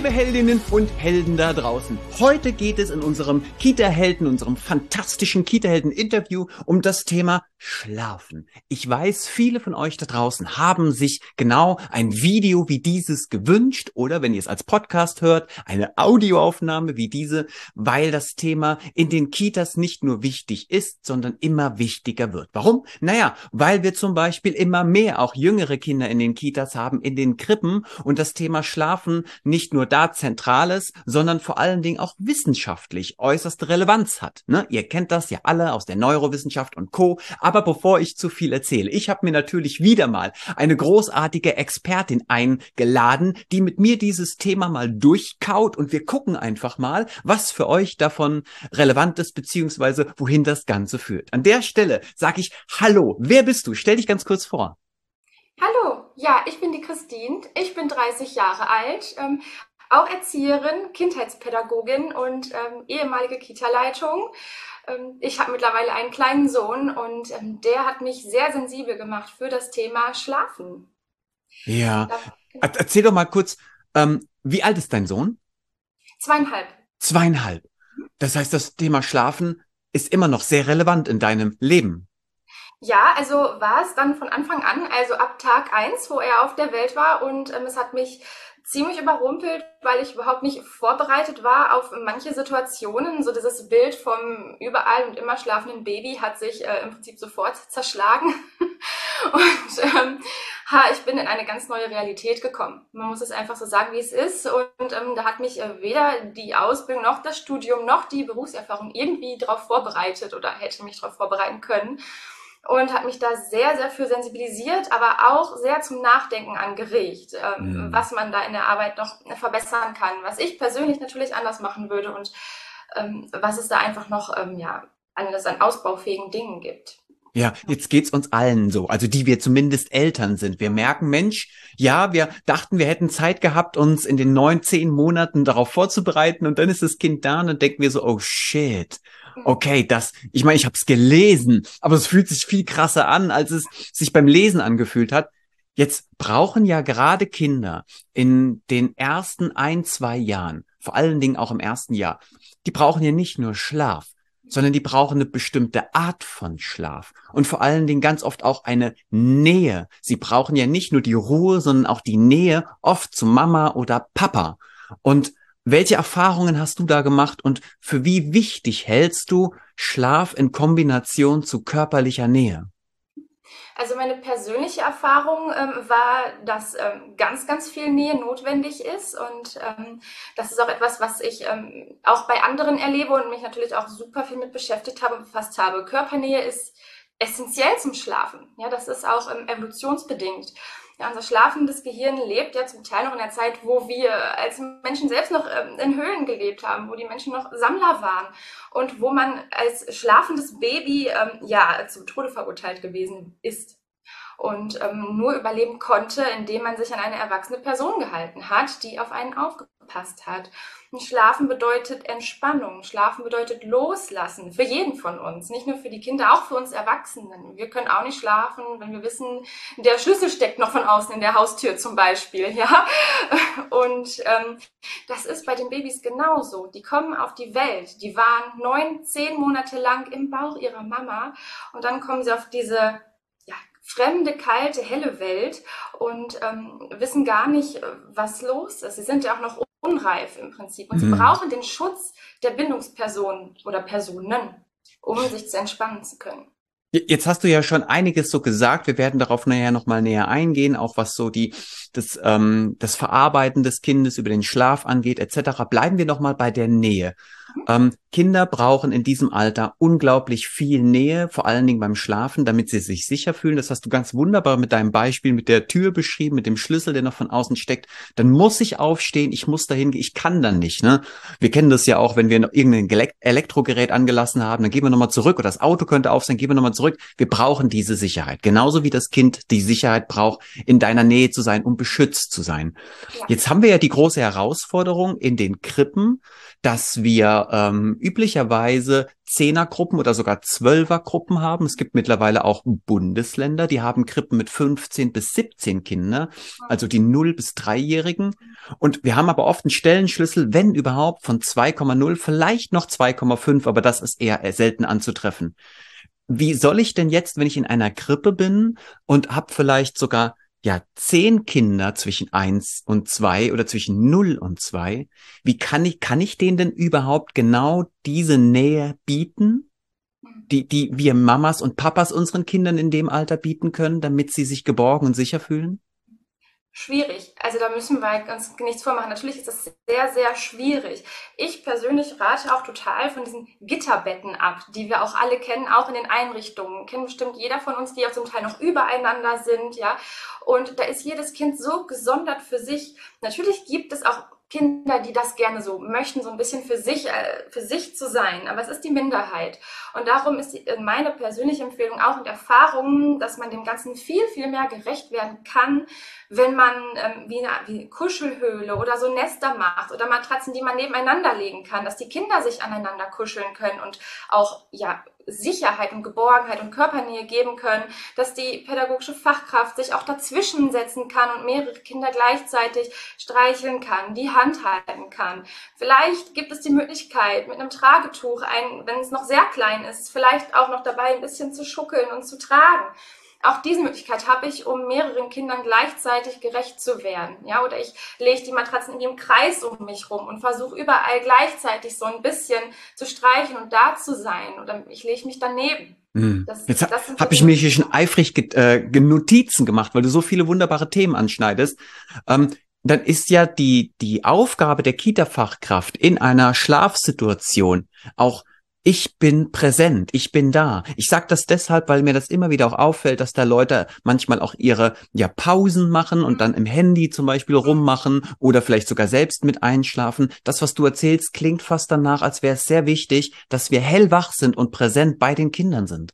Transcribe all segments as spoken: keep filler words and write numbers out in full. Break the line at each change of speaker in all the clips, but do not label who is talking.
liebe Heldinnen und Helden da draußen. Heute geht es in unserem Kita-Helden, unserem fantastischen Kita-Helden-Interview um das Thema Schlafen. Ich weiß, viele von euch da draußen haben sich genau ein Video wie dieses gewünscht oder, wenn ihr es als Podcast hört, eine Audioaufnahme wie diese, weil das Thema in den Kitas nicht nur wichtig ist, sondern immer wichtiger wird. Warum? Naja, weil wir zum Beispiel immer mehr auch jüngere Kinder in den Kitas haben, in den Krippen und das Thema Schlafen nicht nur da zentral ist, sondern vor allen Dingen auch wissenschaftlich äußerste Relevanz hat. Ne? Ihr kennt das ja alle aus der Neurowissenschaft und Co. Aber bevor ich zu viel erzähle, ich habe mir natürlich wieder mal eine großartige Expertin eingeladen, die mit mir dieses Thema mal durchkaut und wir gucken einfach mal, was für euch davon relevant ist, beziehungsweise wohin das Ganze führt. An der Stelle sage ich, hallo, wer bist du? Stell dich ganz kurz vor.
Hallo, ja, ich bin die Christine, ich bin dreißig Jahre alt, ähm, auch Erzieherin, Kindheitspädagogin und ähm, ehemalige Kita-Leitung. Ähm, ich habe mittlerweile einen kleinen Sohn und ähm, der hat mich sehr sensibel gemacht für das Thema Schlafen.
Ja,
Da,
Er- erzähl doch mal kurz, ähm, wie alt ist dein Sohn?
zweieinhalb.
Zweieinhalb. Das heißt, das Thema Schlafen ist immer noch sehr relevant in deinem Leben.
Ja, also war es dann von Anfang an, also ab Tag eins, wo er auf der Welt war und ähm, es hat mich ziemlich überrumpelt, weil ich überhaupt nicht vorbereitet war auf manche Situationen. So dieses Bild vom überall und immer schlafenden Baby hat sich äh, im Prinzip sofort zerschlagen. Und ähm, ha, ich bin in eine ganz neue Realität gekommen. Man muss es einfach so sagen, wie es ist. Und ähm, da hat mich äh, weder die Ausbildung noch das Studium noch die Berufserfahrung irgendwie darauf vorbereitet oder hätte mich darauf vorbereiten können. Und hat mich da sehr, sehr für sensibilisiert, aber auch sehr zum Nachdenken angeregt, ähm,
Mhm.
was man da in der Arbeit noch verbessern kann, was ich persönlich natürlich anders machen würde und ähm, was es da einfach noch ähm, ja, alles an ausbaufähigen Dingen gibt.
Ja, jetzt geht's uns allen so, also die wir zumindest Eltern sind. Wir merken, Mensch, ja, wir dachten, wir hätten Zeit gehabt, uns in den neun, zehn Monaten darauf vorzubereiten und dann ist das Kind da und dann denken wir so, oh shit, okay, das, ich meine, ich habe es gelesen, aber es fühlt sich viel krasser an, als es sich beim Lesen angefühlt hat. Jetzt brauchen ja gerade Kinder in den ersten ein, zwei Jahren, vor allen Dingen auch im ersten Jahr, die brauchen ja nicht nur Schlaf, sondern die brauchen eine bestimmte Art von Schlaf und vor allen Dingen ganz oft auch eine Nähe. Sie brauchen ja nicht nur die Ruhe, sondern auch die Nähe, oft zu Mama oder Papa. Und welche Erfahrungen hast du da gemacht und für wie wichtig hältst du Schlaf in Kombination zu körperlicher Nähe?
Also meine persönliche Erfahrung ähm, war, dass ähm, ganz, ganz viel Nähe notwendig ist und ähm, das ist auch etwas, was ich ähm, auch bei anderen erlebe und mich natürlich auch super viel mit beschäftigt habe und befasst habe. Körpernähe ist essentiell zum Schlafen. Ja, das ist auch ähm, evolutionsbedingt. Ja, unser schlafendes Gehirn lebt ja zum Teil noch in der Zeit, wo wir als Menschen selbst noch ähm, in Höhlen gelebt haben, wo die Menschen noch Sammler waren und wo man als schlafendes Baby ähm, ja zum Tode verurteilt gewesen ist und ähm, nur überleben konnte, indem man sich an eine erwachsene Person gehalten hat, die auf einen aufgepasst hat. Und Schlafen bedeutet Entspannung, Schlafen bedeutet Loslassen, für jeden von uns, nicht nur für die Kinder, auch für uns Erwachsenen. Wir können auch nicht schlafen, wenn wir wissen, der Schlüssel steckt noch von außen in der Haustür zum Beispiel, ja. Und ähm, das ist bei den Babys genauso. Die kommen auf die Welt, die waren neun, zehn Monate lang im Bauch ihrer Mama und dann kommen sie auf diese fremde, kalte, helle Welt und ähm, wissen gar nicht, was los ist. Sie sind ja auch noch unreif im Prinzip und
Mhm.
sie brauchen den Schutz der Bindungsperson oder Personen, um sich zu entspannen zu können.
Jetzt hast du ja schon einiges so gesagt. Wir werden darauf nachher nochmal näher eingehen, auch was so die das ähm, das Verarbeiten des Kindes über den Schlaf angeht, et cetera. Bleiben wir nochmal bei der Nähe. Ähm, Kinder brauchen in diesem Alter unglaublich viel Nähe, vor allen Dingen beim Schlafen, damit sie sich sicher fühlen. Das hast du ganz wunderbar mit deinem Beispiel mit der Tür beschrieben, mit dem Schlüssel, der noch von außen steckt. Dann muss ich aufstehen, ich muss dahin gehen, ich kann dann nicht. Ne? Wir kennen das ja auch, wenn wir noch irgendein Elek- Elektrogerät angelassen haben, dann gehen wir nochmal zurück oder das Auto könnte auf sein, gehen wir nochmal zurück. Wir brauchen diese Sicherheit. Genauso wie das Kind die Sicherheit braucht, in deiner Nähe zu sein, um beschützt zu sein.
Ja.
Jetzt haben wir ja die große Herausforderung in den Krippen, dass wir ähm, üblicherweise Zehnergruppen oder sogar Zwölfergruppen haben. Es gibt mittlerweile auch Bundesländer, die haben Krippen mit fünfzehn bis siebzehn Kinder, also die null bis dreijährigen. Und wir haben aber oft einen Stellenschlüssel, wenn überhaupt, von zwei Komma null, vielleicht noch zwei Komma fünf, aber das ist eher selten anzutreffen. Wie soll ich denn jetzt, wenn ich in einer Krippe bin und habe vielleicht sogar ja zehn Kinder zwischen eins und zwei oder zwischen null und zwei, wie kann ich, kann ich denen denn überhaupt genau diese Nähe bieten, die, die wir Mamas und Papas unseren Kindern in dem Alter bieten können, damit sie sich geborgen und sicher fühlen?
Schwierig. Also da müssen wir uns nichts vormachen. Natürlich ist das sehr, sehr schwierig. Ich persönlich rate auch total von diesen Gitterbetten ab, die wir auch alle kennen, auch in den Einrichtungen. Kennt bestimmt jeder von uns, die auch zum Teil noch übereinander sind, ja. Und da ist jedes Kind so gesondert für sich. Natürlich gibt es auch Kinder, die das gerne so möchten, so ein bisschen für sich, äh, für sich zu sein. Aber es ist die Minderheit. Und darum ist die, meine persönliche Empfehlung auch und Erfahrung, dass man dem Ganzen viel, viel mehr gerecht werden kann, wenn man ähm, wie eine wie Kuschelhöhle oder so Nester macht oder Matratzen, die man nebeneinander legen kann, dass die Kinder sich aneinander kuscheln können und auch ja Sicherheit und Geborgenheit und Körpernähe geben können, dass die pädagogische Fachkraft sich auch dazwischen setzen kann und mehrere Kinder gleichzeitig streicheln kann, die Hand halten kann. Vielleicht gibt es die Möglichkeit, mit einem Tragetuch, ein, wenn es noch sehr klein ist, vielleicht auch noch dabei ein bisschen zu schuckeln und zu tragen. Auch diese Möglichkeit habe ich, um mehreren Kindern gleichzeitig gerecht zu werden. Ja, oder ich lege die Matratzen in dem Kreis um mich rum und versuche überall gleichzeitig so ein bisschen zu streichen und da zu sein. Oder ich lege mich daneben.
Hm.
Das,
Jetzt ha,
das sind so
habe ich
die
mir hier schon eifrig ge, äh, Notizen gemacht, weil du so viele wunderbare Themen anschneidest. Ähm, dann ist ja die, die Aufgabe der Kita-Fachkraft in einer Schlafsituation auch: Ich bin präsent, ich bin da. Ich sage das deshalb, weil mir das immer wieder auch auffällt, dass da Leute manchmal auch ihre ja Pausen machen und dann im Handy zum Beispiel rummachen oder vielleicht sogar selbst mit einschlafen. Das, was du erzählst, klingt fast danach, als wäre es sehr wichtig, dass wir hellwach sind und präsent bei den Kindern sind.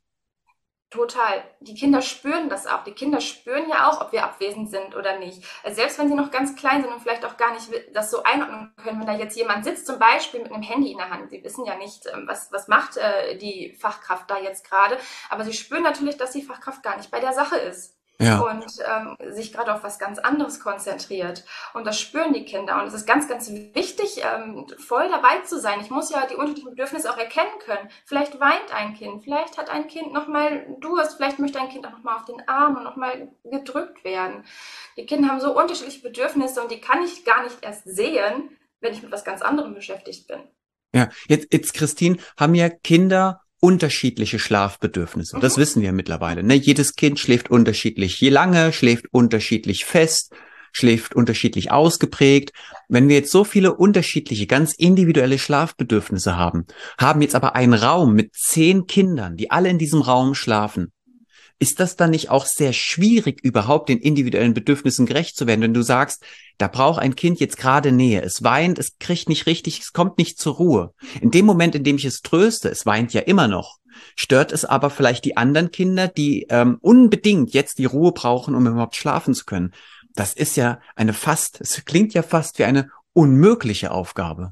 Total. Die Kinder spüren das auch. Die Kinder spüren ja auch, ob wir abwesend sind oder nicht. Also selbst wenn sie noch ganz klein sind und vielleicht auch gar nicht das so einordnen können, wenn da jetzt jemand sitzt, zum Beispiel mit einem Handy in der Hand. Sie wissen ja nicht, was, was macht äh, die Fachkraft da jetzt gerade. Aber sie spüren natürlich, dass die Fachkraft gar nicht bei der Sache ist.
Ja.
Und ähm, sich gerade auf was ganz anderes konzentriert. Und das spüren die Kinder. Und es ist ganz, ganz wichtig, ähm, voll dabei zu sein. Ich muss ja die unterschiedlichen Bedürfnisse auch erkennen können. Vielleicht weint ein Kind, vielleicht hat ein Kind nochmal Durst, vielleicht möchte ein Kind auch nochmal auf den Arm und nochmal gedrückt werden. Die Kinder haben so unterschiedliche Bedürfnisse und die kann ich gar nicht erst sehen, wenn ich mit was ganz anderem beschäftigt bin.
Ja, jetzt, jetzt, Christine, haben ja Kinder unterschiedliche Schlafbedürfnisse. Das
Mhm.
wissen wir mittlerweile. Ne? Jedes Kind schläft unterschiedlich je lange, schläft unterschiedlich fest, schläft unterschiedlich ausgeprägt. Wenn wir jetzt so viele unterschiedliche, ganz individuelle Schlafbedürfnisse haben, haben jetzt aber einen Raum mit zehn Kindern, die alle in diesem Raum schlafen, ist das dann nicht auch sehr schwierig, überhaupt den individuellen Bedürfnissen gerecht zu werden, wenn du sagst, da braucht ein Kind jetzt gerade Nähe, es weint, es kriegt nicht richtig, es kommt nicht zur Ruhe. In dem Moment, in dem ich es tröste, es weint ja immer noch, stört es aber vielleicht die anderen Kinder, die ähm, unbedingt jetzt die Ruhe brauchen, um überhaupt schlafen zu können. Das ist ja eine fast, es klingt ja fast wie eine unmögliche Aufgabe.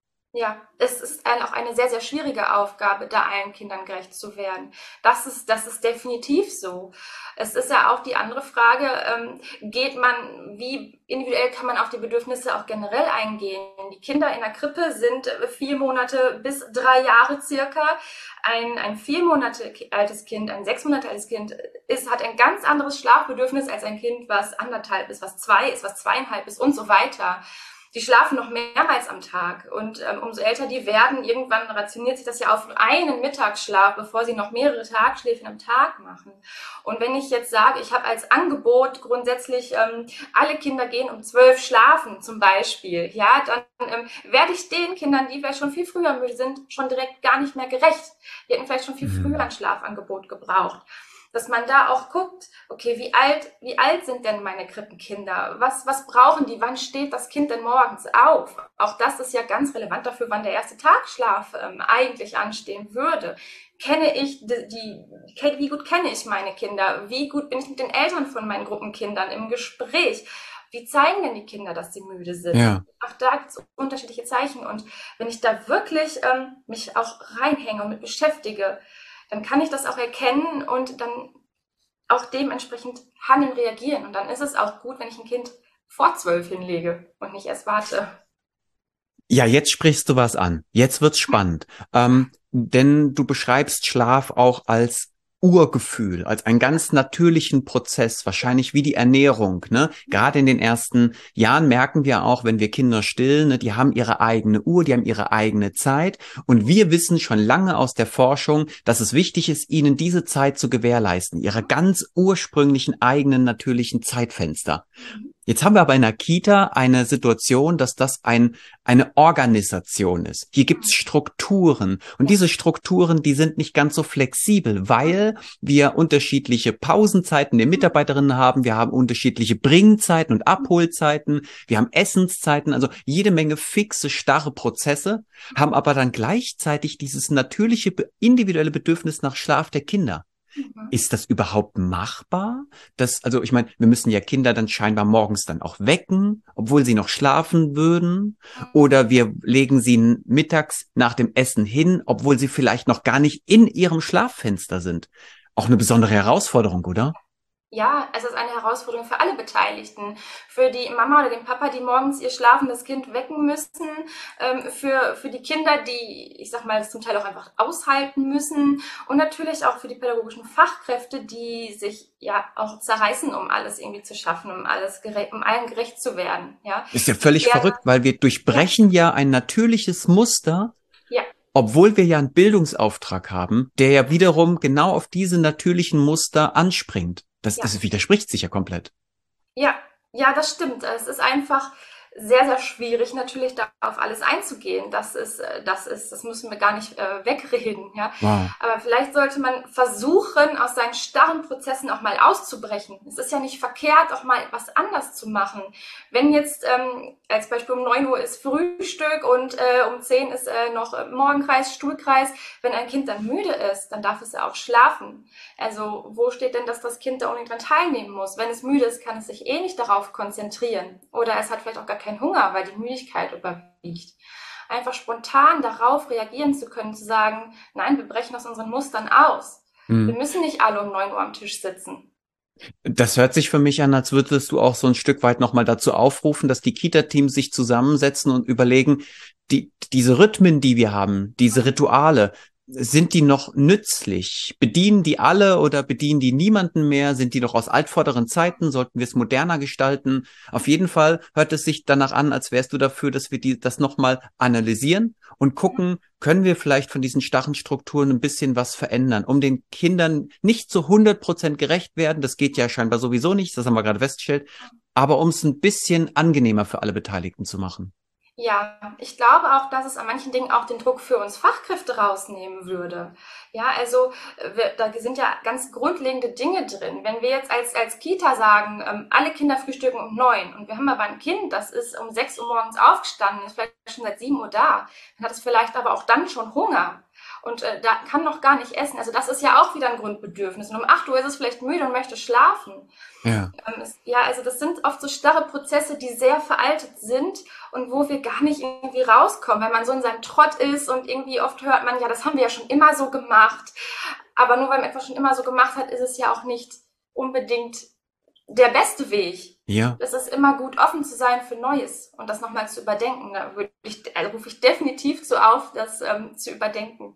Ja, es ist ein, auch eine sehr, sehr schwierige Aufgabe, da allen Kindern gerecht zu werden. Das ist, das ist definitiv so. Es ist ja auch die andere Frage, ähm, geht man, wie individuell kann man auf die Bedürfnisse auch generell eingehen? Die Kinder in der Krippe sind vier Monate bis drei Jahre circa. Ein, ein vier Monate altes Kind, ein sechs Monate altes Kind ist, hat ein ganz anderes Schlafbedürfnis als ein Kind, was anderthalb ist, was zwei ist, was zweieinhalb ist und so weiter. Die schlafen noch mehrmals am Tag und ähm, umso älter die werden, irgendwann rationiert sich das ja auf einen Mittagsschlaf, bevor sie noch mehrere Tagschläfen am Tag machen. Und wenn ich jetzt sage, ich habe als Angebot grundsätzlich, ähm, alle Kinder gehen um zwölf schlafen zum Beispiel, ja, dann ähm, werde ich den Kindern, die vielleicht schon viel früher müde sind, schon direkt gar nicht mehr gerecht. Die hätten vielleicht schon viel früher ein Schlafangebot gebraucht. Dass man da auch guckt, okay, wie alt, wie alt sind denn meine Krippenkinder? Was, was brauchen die? Wann steht das Kind denn morgens auf? Auch das ist ja ganz relevant dafür, wann der erste Tagschlaf ähm, eigentlich anstehen würde. Kenne ich die, die, wie gut kenne ich meine Kinder? Wie gut bin ich mit den Eltern von meinen Gruppenkindern im Gespräch? Wie zeigen denn die Kinder, dass sie müde sind?
Ja.
Auch da gibt es unterschiedliche Zeichen. Und wenn ich da wirklich ähm, mich auch reinhänge und mit beschäftige, dann kann ich das auch erkennen und dann auch dementsprechend handeln, reagieren. Und dann ist es auch gut, wenn ich ein Kind vor zwölf hinlege und nicht erst warte.
Ja, jetzt sprichst du was an. Jetzt wird's spannend. Ähm, denn du beschreibst Schlaf auch als Urgefühl, als einen ganz natürlichen Prozess, wahrscheinlich wie die Ernährung, ne? Gerade in den ersten Jahren merken wir auch, wenn wir Kinder stillen, ne, die haben ihre eigene Uhr, die haben ihre eigene Zeit. Und wir wissen schon lange aus der Forschung, dass es wichtig ist, ihnen diese Zeit zu gewährleisten, ihre ganz ursprünglichen eigenen natürlichen Zeitfenster. Jetzt haben wir aber in der Kita eine Situation, dass das ein, eine Organisation ist. Hier gibt's Strukturen und diese Strukturen, die sind nicht ganz so flexibel, weil wir unterschiedliche Pausenzeiten der Mitarbeiterinnen haben, wir haben unterschiedliche Bringzeiten und Abholzeiten, wir haben Essenszeiten, also jede Menge fixe, starre Prozesse, haben aber dann gleichzeitig dieses natürliche, individuelle Bedürfnis nach Schlaf der Kinder. Ist das überhaupt machbar? Das, also ich meine, wir müssen ja Kinder dann scheinbar morgens dann auch wecken, obwohl sie noch schlafen würden. Oder wir legen sie mittags nach dem Essen hin, obwohl sie vielleicht noch gar nicht in ihrem Schlaffenster sind. Auch eine besondere Herausforderung, oder?
Ja, es ist eine Herausforderung für alle Beteiligten. Für die Mama oder den Papa, die morgens ihr schlafendes Kind wecken müssen. Ähm, für, für die Kinder, die, ich sag mal, das zum Teil auch einfach aushalten müssen. Und natürlich auch für die pädagogischen Fachkräfte, die sich ja auch zerreißen, um alles irgendwie zu schaffen, um alles gerecht, um allen gerecht zu werden. Ja.
Ist ja völlig
Ja,
verrückt, weil wir durchbrechen ja, ja ein natürliches Muster.
Ja.
Obwohl wir ja einen Bildungsauftrag haben, der ja wiederum genau auf diese natürlichen Muster anspringt. Das,
Ja.
das widerspricht sich ja komplett.
Ja, ja, das stimmt. Es ist einfach sehr, sehr schwierig, natürlich da auf alles einzugehen. Das ist, äh, das ist, das müssen wir gar nicht äh, wegreden, ja.
Wow.
Aber vielleicht sollte man versuchen, aus seinen starren Prozessen auch mal auszubrechen. Es ist ja nicht verkehrt, auch mal was anders zu machen. Wenn jetzt ähm, als Beispiel um neun Uhr ist Frühstück und äh, um zehn ist äh, noch Morgenkreis, Stuhlkreis. Wenn ein Kind dann müde ist, dann darf es ja auch schlafen. Also wo steht denn, dass das Kind da unbedingt dran teilnehmen muss? Wenn es müde ist, kann es sich eh nicht darauf konzentrieren. Oder es hat vielleicht auch gar keinen Hunger, weil die Müdigkeit überwiegt. Einfach spontan darauf reagieren zu können, zu sagen, nein, wir brechen aus unseren Mustern aus.
Hm.
Wir müssen nicht alle um neun Uhr am Tisch sitzen.
Das hört sich für mich an, als würdest du auch so ein Stück weit nochmal dazu aufrufen, dass die Kita-Teams sich zusammensetzen und überlegen, die, diese Rhythmen, die wir haben, diese Rituale, sind die noch nützlich? Bedienen die alle oder bedienen die niemanden mehr? Sind die noch aus altvorderen Zeiten? Sollten wir es moderner gestalten? Auf jeden Fall hört es sich danach an, als wärst du dafür, dass wir die, das nochmal analysieren und gucken, können wir vielleicht von diesen starren Strukturen ein bisschen was verändern, um den Kindern nicht zu hundert Prozent gerecht werden. Das geht ja scheinbar sowieso nicht, das haben wir gerade festgestellt, aber um es ein bisschen angenehmer für alle Beteiligten zu machen.
Ja, ich glaube auch, dass es an manchen Dingen auch den Druck für uns Fachkräfte rausnehmen würde. Ja, also wir, da sind ja ganz grundlegende Dinge drin. Wenn wir jetzt als, als Kita sagen, ähm, alle Kinder frühstücken um neun und wir haben aber ein Kind, das ist um sechs Uhr morgens aufgestanden, ist vielleicht schon seit sieben Uhr da, dann hat es vielleicht aber auch dann schon Hunger. Und äh, da kann noch gar nicht essen. Also das ist ja auch wieder ein Grundbedürfnis. Und um acht Uhr ist es vielleicht müde und möchte schlafen.
Ja.
Ähm, es, ja, also das sind oft so starre Prozesse, die sehr veraltet sind und wo wir gar nicht irgendwie rauskommen, wenn man so in seinem Trott ist und irgendwie oft hört man, ja, das haben wir ja schon immer so gemacht. Aber nur weil man etwas schon immer so gemacht hat, ist es ja auch nicht unbedingt der beste Weg.
Ja.
Es ist immer gut, offen zu sein für Neues und das nochmal zu überdenken. Da würde ich, also rufe ich definitiv so auf, das ähm, zu überdenken.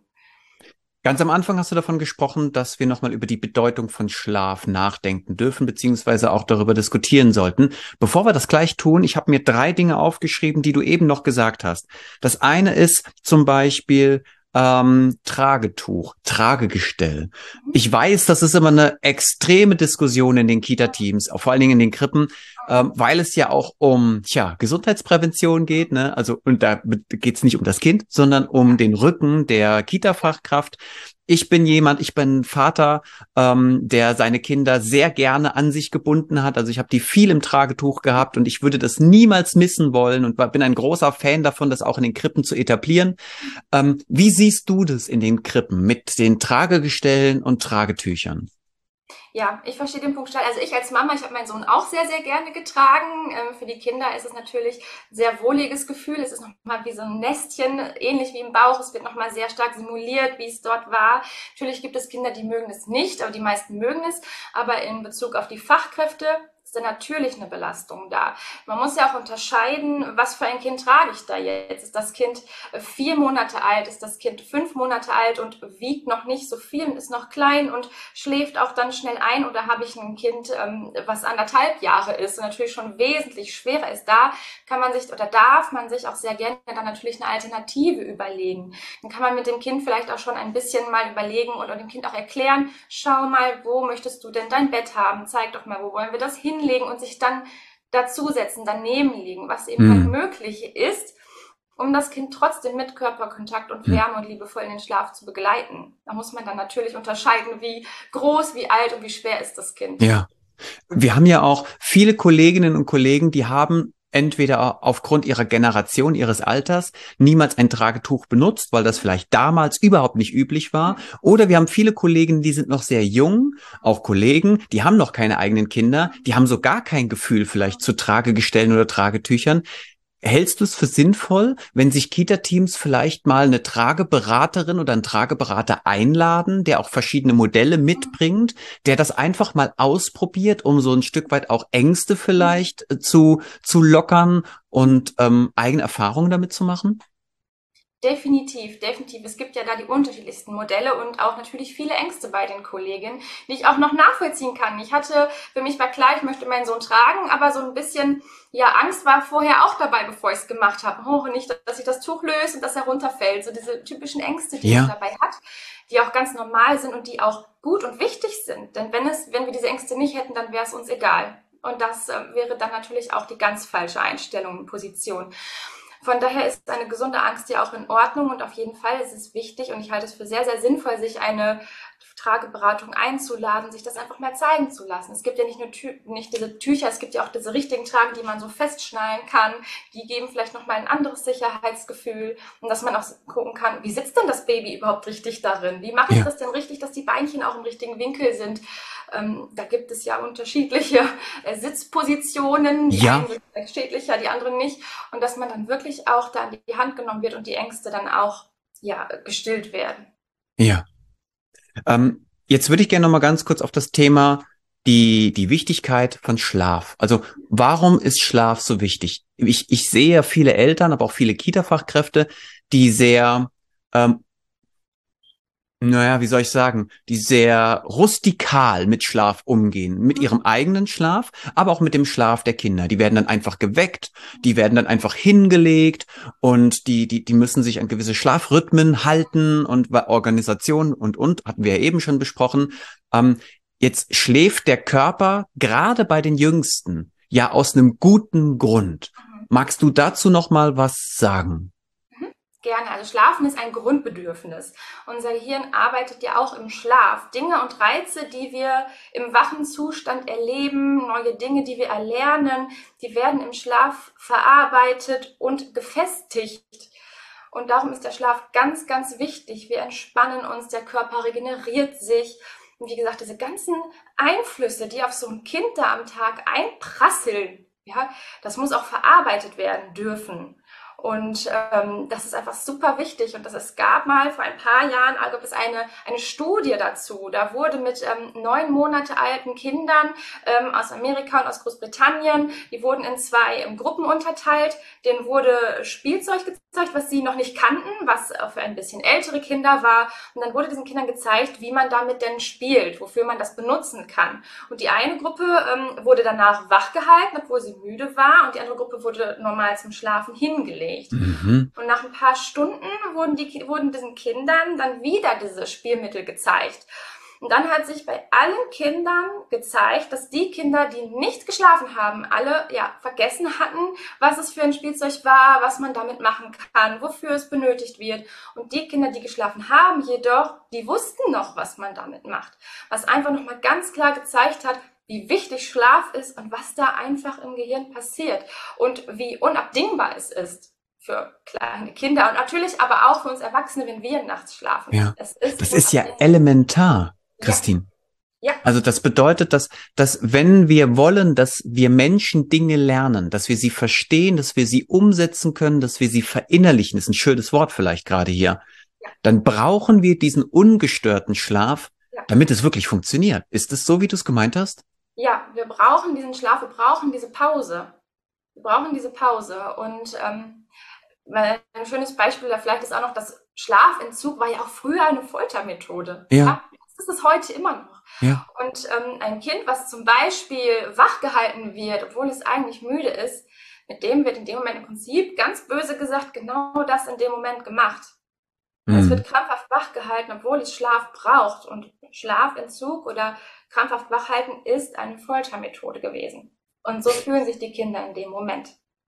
Ganz am Anfang hast du davon gesprochen, dass wir nochmal über die Bedeutung von Schlaf nachdenken dürfen, beziehungsweise auch darüber diskutieren sollten. Bevor wir das gleich tun, ich habe mir drei Dinge aufgeschrieben, die du eben noch gesagt hast. Das eine ist zum Beispiel ähm, Tragetuch, Tragegestell. Ich weiß, das ist immer eine extreme Diskussion in den Kita-Teams, auch vor allen Dingen in den Krippen, ähm, weil es ja auch um tja, Gesundheitsprävention geht, ne? Also und da geht es nicht um das Kind, sondern um den Rücken der Kita-Fachkraft. Ich bin jemand, ich bin Vater, ähm, der seine Kinder sehr gerne an sich gebunden hat. Also ich habe die viel im Tragetuch gehabt und ich würde das niemals missen wollen und bin ein großer Fan davon, das auch in den Krippen zu etablieren. Ähm, wie siehst du das in den Krippen mit den Tragegestellen und Tragetüchern?
Ja, ich verstehe den Punkt total. Also ich als Mama, ich habe meinen Sohn auch sehr, sehr gerne getragen. Ähm, für die Kinder ist es natürlich ein sehr wohliges Gefühl. Es ist nochmal wie so ein Nestchen, ähnlich wie im Bauch. Es wird nochmal sehr stark simuliert, wie es dort war. Natürlich gibt es Kinder, die mögen es nicht, aber die meisten mögen es. Aber in Bezug auf die Fachkräfte ist da natürlich eine Belastung da. Man muss ja auch unterscheiden, was für ein Kind trage ich da jetzt. Ist das Kind vier Monate alt, ist das Kind fünf Monate alt und wiegt noch nicht so viel und ist noch klein und schläft auch dann schnell ein, oder habe ich ein Kind, ähm, was anderthalb Jahre ist und natürlich schon wesentlich schwerer ist. Da kann man sich oder darf man sich auch sehr gerne dann natürlich eine Alternative überlegen. Dann kann man mit dem Kind vielleicht auch schon ein bisschen mal überlegen oder dem Kind auch erklären, schau mal, wo möchtest du denn dein Bett haben? Zeig doch mal, wo wollen wir das hinlegen, und sich dann dazusetzen, daneben liegen, was eben halt
Hm.
möglich ist, um das Kind trotzdem mit Körperkontakt und Wärme und liebevoll in den Schlaf zu begleiten. Da muss man dann natürlich unterscheiden, wie groß, wie alt und wie schwer ist das Kind.
Ja. Wir haben ja auch viele Kolleginnen und Kollegen, die haben entweder aufgrund ihrer Generation, ihres Alters niemals ein Tragetuch benutzt, weil das vielleicht damals überhaupt nicht üblich war. Oder wir haben viele Kollegen, die sind noch sehr jung, auch Kollegen, die haben noch keine eigenen Kinder, die haben so gar kein Gefühl vielleicht zu Tragegestellen oder Tragetüchern. Hältst du es für sinnvoll, wenn sich Kita-Teams vielleicht mal eine Trageberaterin oder einen Trageberater einladen, der auch verschiedene Modelle mitbringt, der das einfach mal ausprobiert, um so ein Stück weit auch Ängste vielleicht äh, zu zu lockern und ähm, eigene Erfahrungen damit zu machen?
Definitiv, definitiv. Es gibt ja da die unterschiedlichsten Modelle und auch natürlich viele Ängste bei den Kolleginnen, die ich auch noch nachvollziehen kann. Ich hatte, für mich war klar, ich möchte meinen Sohn tragen, aber so ein bisschen, ja, Angst war vorher auch dabei, bevor ich es gemacht habe. Oh, nicht, dass ich das Tuch löse und dass er runterfällt. So diese typischen Ängste, die man
Ja,
dabei hat, die auch ganz normal sind und die auch gut und wichtig sind. Denn wenn es, wenn wir diese Ängste nicht hätten, dann wäre es uns egal. Und das äh, wäre dann natürlich auch die ganz falsche Einstellung und Position. Von daher ist eine gesunde Angst ja auch in Ordnung, und auf jeden Fall ist es wichtig, und ich halte es für sehr, sehr sinnvoll, sich eine Trageberatung einzuladen, sich das einfach mal zeigen zu lassen. Es gibt ja nicht nur Tü nicht diese Tücher, es gibt ja auch diese richtigen Tragen, die man so festschnallen kann. Die geben vielleicht nochmal ein anderes Sicherheitsgefühl, und dass man auch gucken kann, wie sitzt denn das Baby überhaupt richtig darin? Wie mache ich
ja,
das denn richtig, dass die Beinchen auch im richtigen Winkel sind? Ähm, da gibt es ja unterschiedliche äh, Sitzpositionen. Die einen
ja,
sind vielleicht schädlicher, die anderen nicht. Und dass man dann wirklich auch da in die Hand genommen wird und die Ängste dann auch, ja, gestillt werden.
ja. Ähm, jetzt würde ich gerne noch mal ganz kurz auf das Thema die, die Wichtigkeit von Schlaf. Also warum ist Schlaf so wichtig? Ich, ich sehe ja viele Eltern, aber auch viele Kita-Fachkräfte, die sehr ähm, naja, wie soll ich sagen, die sehr rustikal mit Schlaf umgehen, mit ihrem eigenen Schlaf, aber auch mit dem Schlaf der Kinder. Die werden dann einfach geweckt, die werden dann einfach hingelegt, und die, die, die müssen sich an gewisse Schlafrhythmen halten und Organisation und, und, hatten wir ja eben schon besprochen. Ähm, jetzt schläft der Körper gerade bei den Jüngsten ja aus einem guten Grund. Magst du dazu noch mal was sagen?
Gerne. Also Schlafen ist ein Grundbedürfnis. Unser Gehirn arbeitet ja auch im Schlaf. Dinge und Reize, die wir im wachen Zustand erleben, neue Dinge, die wir erlernen, die werden im Schlaf verarbeitet und gefestigt. Und darum ist der Schlaf ganz, ganz wichtig. Wir entspannen uns, der Körper regeneriert sich. Und wie gesagt, diese ganzen Einflüsse, die auf so ein Kind da am Tag einprasseln, ja, das muss auch verarbeitet werden dürfen. Und ähm, das ist einfach super wichtig. Und das, es gab mal vor ein paar Jahren, also gab es eine, eine Studie dazu. Da wurde mit ähm, neun Monate alten Kindern ähm, aus Amerika und aus Großbritannien, die wurden in zwei ähm, Gruppen unterteilt. Denen wurde Spielzeug gezeigt, was sie noch nicht kannten, was äh, für ein bisschen ältere Kinder war. Und dann wurde diesen Kindern gezeigt, wie man damit denn spielt, wofür man das benutzen kann. Und die eine Gruppe ähm, wurde danach wach gehalten, obwohl sie müde war. Und die andere Gruppe wurde normal zum Schlafen hingelegt.
Mhm.
Und nach ein paar Stunden wurden, die, wurden diesen Kindern dann wieder diese Spielmittel gezeigt. Und dann hat sich bei allen Kindern gezeigt, dass die Kinder, die nicht geschlafen haben, alle ja vergessen hatten, was es für ein Spielzeug war, was man damit machen kann, wofür es benötigt wird. Und die Kinder, die geschlafen haben, jedoch, die wussten noch, was man damit macht. Was einfach nochmal ganz klar gezeigt hat, wie wichtig Schlaf ist und was da einfach im Gehirn passiert und wie unabdingbar es ist für kleine Kinder und natürlich aber auch für uns Erwachsene, wenn wir nachts schlafen.
Ja,
Es ist
das ist ja
unabdingbar.
elementar,
Ja,
Christine.
Ja.
Also das bedeutet, dass, dass wenn wir wollen, dass wir Menschen Dinge lernen, dass wir sie verstehen, dass wir sie umsetzen können, dass wir sie verinnerlichen, ist ein schönes Wort vielleicht gerade hier,
Ja.
dann brauchen wir diesen ungestörten Schlaf,
Ja.
damit es wirklich funktioniert. Ist es so, wie du es gemeint hast?
Ja, wir brauchen diesen Schlaf, wir brauchen diese Pause. Wir brauchen diese Pause. Und ähm, ein schönes Beispiel da vielleicht ist auch noch, dass Schlafentzug war ja auch früher eine Foltermethode.
Ja.
Ja? Das ist es heute immer noch.
Ja.
Und ähm, ein Kind, was zum Beispiel wachgehalten wird, obwohl es eigentlich müde ist, mit dem wird in dem Moment im Prinzip, ganz böse gesagt, genau das in dem Moment gemacht.
Mhm.
Es wird krampfhaft wachgehalten, obwohl es Schlaf braucht. Und Schlafentzug oder krampfhaft wachhalten ist eine Foltermethode gewesen. Und so fühlen sich die Kinder in dem Moment.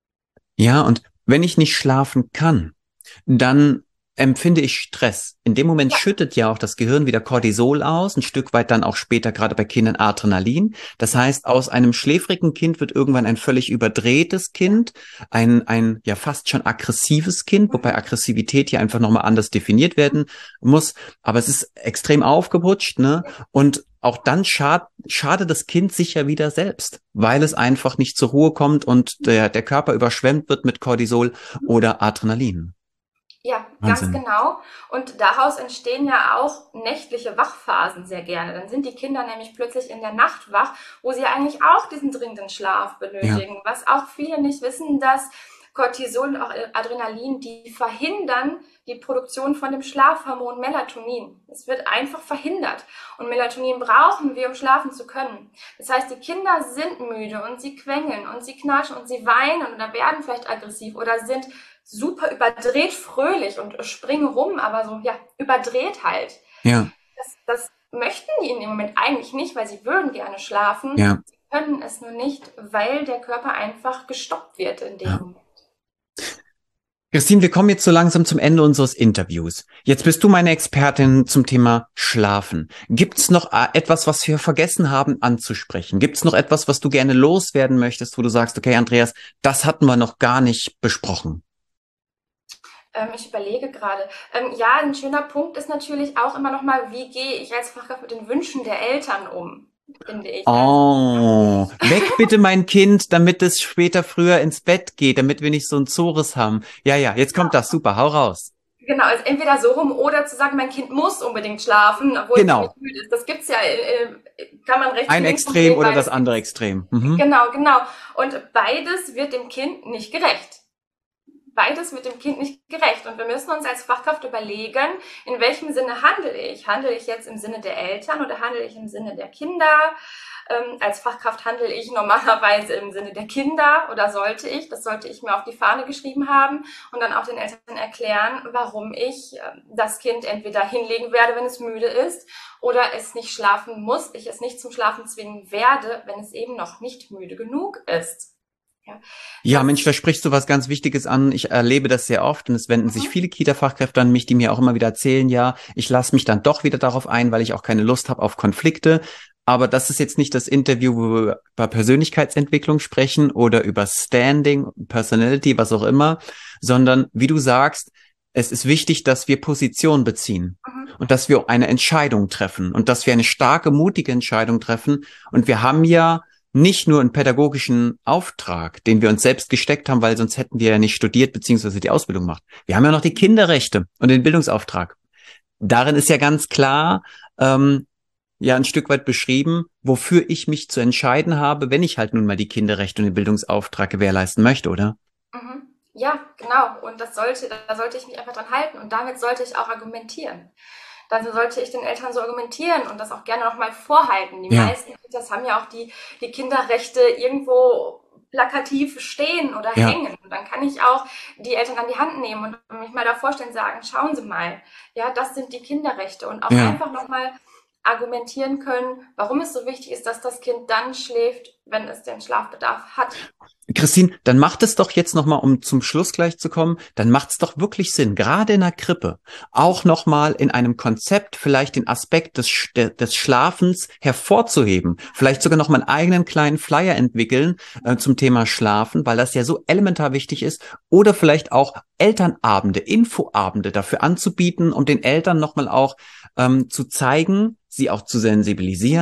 Ja, und wenn ich nicht schlafen kann, dann empfinde ich Stress. In dem Moment
Ja.
schüttet ja auch das Gehirn wieder Cortisol aus, ein Stück weit dann auch später gerade bei Kindern Adrenalin. Das heißt, aus einem schläfrigen Kind wird irgendwann ein völlig überdrehtes Kind, ein ein ja fast schon aggressives Kind, wobei Aggressivität hier einfach nochmal anders definiert werden muss. Aber es ist extrem aufgeputscht, ne? Und auch dann schad, schadet das Kind sich ja wieder selbst, weil es einfach nicht zur Ruhe kommt und der, der Körper überschwemmt wird mit Cortisol oder Adrenalin.
Ja,
Wahnsinn.
ganz genau. Und daraus entstehen ja auch nächtliche Wachphasen sehr gerne. Dann sind die Kinder nämlich plötzlich in der Nacht wach, wo sie eigentlich auch diesen dringenden Schlaf benötigen. Ja. Was auch viele nicht wissen, dass Cortisol und auch Adrenalin, die verhindern die Produktion von dem Schlafhormon Melatonin. Es wird einfach verhindert. Und Melatonin brauchen wir, um schlafen zu können. Das heißt, die Kinder sind müde und sie quengeln und sie knatschen und sie weinen oder werden vielleicht aggressiv oder sind super überdreht fröhlich und springen rum, aber so, ja, überdreht halt.
Ja.
Das, das möchten die in dem Moment eigentlich nicht, weil sie würden gerne schlafen.
Ja.
Sie können es nur nicht, weil der Körper einfach gestoppt wird in dem
Ja.
Moment.
Christine, wir kommen jetzt so langsam zum Ende unseres Interviews. Jetzt bist du meine Expertin zum Thema Schlafen. Gibt's noch etwas, was wir vergessen haben anzusprechen? Gibt's noch etwas, was du gerne loswerden möchtest, wo du sagst, okay, Andreas, das hatten wir noch gar nicht besprochen?
Ähm, ich überlege gerade. Ähm, ja, ein schöner Punkt ist natürlich auch immer noch mal, wie gehe ich als Fachkraft mit den Wünschen der Eltern um, finde ich.
Oh, weg bitte mein Kind, damit es später früher ins Bett geht, damit wir nicht so einen Zores haben. Ja, ja, jetzt kommt das, super, hau raus.
Genau, also entweder so rum oder zu sagen, mein Kind muss unbedingt schlafen, obwohl
Genau.
es nicht müde ist. Das gibt's ja, äh, kann man rechts
Ein
links
Extrem oder das
beides
andere
gibt's.
Extrem. Mhm.
Genau, genau. Und beides wird dem Kind nicht gerecht. Beides wird dem Kind nicht gerecht. Und wir müssen uns als Fachkraft überlegen, in welchem Sinne handle ich? Handle ich jetzt im Sinne der Eltern oder handle ich im Sinne der Kinder? Ähm, als Fachkraft handle ich normalerweise im Sinne der Kinder oder sollte ich? Das sollte ich mir auf die Fahne geschrieben haben und dann auch den Eltern erklären, warum ich äh, das Kind entweder hinlegen werde, wenn es müde ist, oder es nicht schlafen muss, ich es nicht zum Schlafen zwingen werde, wenn es eben noch nicht müde genug ist. Ja,
ja, Mensch, da sprichst du was ganz Wichtiges an. Ich erlebe das sehr oft und es wenden mhm. sich viele Kita-Fachkräfte an mich, die mir auch immer wieder erzählen, ja, ich lasse mich dann doch wieder darauf ein, weil ich auch keine Lust habe auf Konflikte. Aber das ist jetzt nicht das Interview, wo wir über Persönlichkeitsentwicklung sprechen oder über Standing, Personality, was auch immer, sondern wie du sagst, es ist wichtig, dass wir Position beziehen mhm. und dass wir eine Entscheidung treffen und dass wir eine starke, mutige Entscheidung treffen. Und wir haben ja nicht nur einen pädagogischen Auftrag, den wir uns selbst gesteckt haben, weil sonst hätten wir ja nicht studiert beziehungsweise die Ausbildung gemacht. Wir haben ja noch die Kinderrechte und den Bildungsauftrag. Darin ist ja ganz klar ähm, ja ein Stück weit beschrieben, wofür ich mich zu entscheiden habe, wenn ich halt nun mal die Kinderrechte und den Bildungsauftrag gewährleisten möchte, oder?
Mhm. Ja, genau. Und das sollte, da sollte ich mich einfach dran halten und damit sollte ich auch argumentieren. Dann sollte ich den Eltern so argumentieren und das auch gerne nochmal vorhalten. Die ja. meisten Kitas haben ja auch die, die Kinderrechte irgendwo plakativ stehen oder ja. hängen. Und dann kann ich auch die Eltern an die Hand nehmen und mich mal da vorstellen, sagen, schauen Sie mal, ja, das sind die Kinderrechte. Und auch ja. einfach nochmal argumentieren können, warum es so wichtig ist, dass das Kind dann schläft, wenn es den Schlafbedarf hat.
Christine, dann macht es doch jetzt nochmal, um zum Schluss gleich zu kommen, dann macht es doch wirklich Sinn, gerade in der Krippe, auch nochmal in einem Konzept vielleicht den Aspekt des, des Schlafens hervorzuheben, vielleicht sogar nochmal einen eigenen kleinen Flyer entwickeln äh, zum Thema Schlafen, weil das ja so elementar wichtig ist, oder vielleicht auch Elternabende, Infoabende dafür anzubieten, um den Eltern nochmal auch ähm, zu zeigen, sie auch zu sensibilisieren,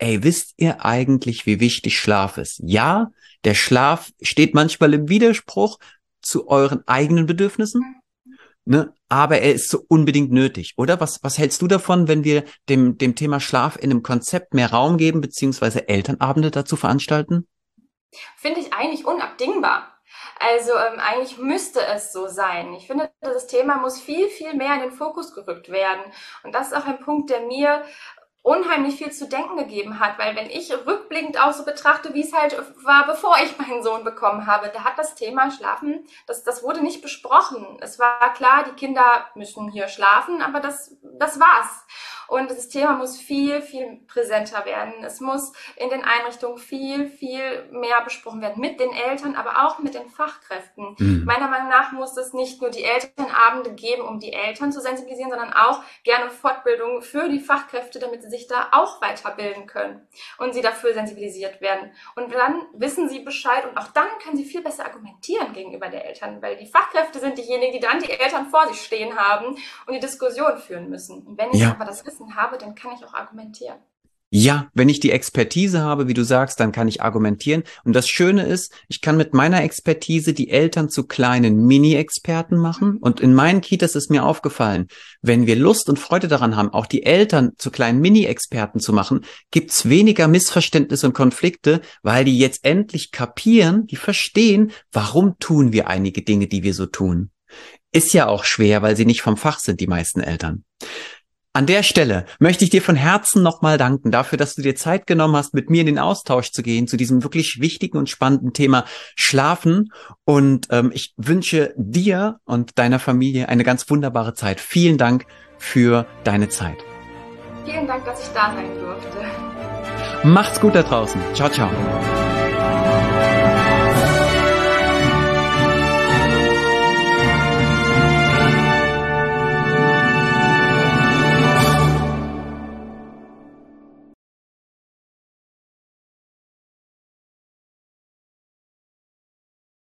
ey, wisst ihr eigentlich, wie wichtig Schlaf ist? Ja, der Schlaf steht manchmal im Widerspruch zu euren eigenen Bedürfnissen, ne? Aber er ist so unbedingt nötig, oder? Was, was hältst du davon, wenn wir dem, dem Thema Schlaf in einem Konzept mehr Raum geben, beziehungsweise Elternabende dazu veranstalten?
Finde ich eigentlich unabdingbar. Also ähm, eigentlich müsste es so sein. Ich finde, das Thema muss viel, viel mehr in den Fokus gerückt werden. Und das ist auch ein Punkt, der mir unheimlich viel zu denken gegeben hat, weil wenn ich rückblickend auch so betrachte, wie es halt war, bevor ich meinen Sohn bekommen habe, da hat das Thema Schlafen, das, das wurde nicht besprochen. Es war klar, die Kinder müssen hier schlafen, aber das, das war's. Und das Thema muss viel, viel präsenter werden. Es muss in den Einrichtungen viel, viel mehr besprochen werden. Mit den Eltern, aber auch mit den Fachkräften. Mhm. Meiner Meinung nach muss es nicht nur die Elternabende geben, um die Eltern zu sensibilisieren, sondern auch gerne Fortbildungen für die Fachkräfte, damit sie sich da auch weiterbilden können und sie dafür sensibilisiert werden. Und dann wissen sie Bescheid und auch dann können sie viel besser argumentieren gegenüber der Eltern, weil die Fachkräfte sind diejenigen, die dann die Eltern vor sich stehen haben und die Diskussion führen müssen. Und wenn ich ja. aber das Wissen habe, dann kann ich auch argumentieren.
Ja, wenn ich die Expertise habe, wie du sagst, dann kann ich argumentieren. Und das Schöne ist, ich kann mit meiner Expertise die Eltern zu kleinen Mini-Experten machen. Und in meinen Kitas ist mir aufgefallen, wenn wir Lust und Freude daran haben, auch die Eltern zu kleinen Mini-Experten zu machen, gibt's weniger Missverständnisse und Konflikte, weil die jetzt endlich kapieren, die verstehen, warum tun wir einige Dinge, die wir so tun. Ist ja auch schwer, weil sie nicht vom Fach sind, die meisten Eltern. An der Stelle möchte ich dir von Herzen nochmal danken dafür, dass du dir Zeit genommen hast, mit mir in den Austausch zu gehen zu diesem wirklich wichtigen und spannenden Thema Schlafen. Und ähm, ich wünsche dir und deiner Familie eine ganz wunderbare Zeit. Vielen Dank für deine Zeit.
Vielen Dank, dass ich da sein durfte.
Macht's gut da draußen. Ciao, ciao.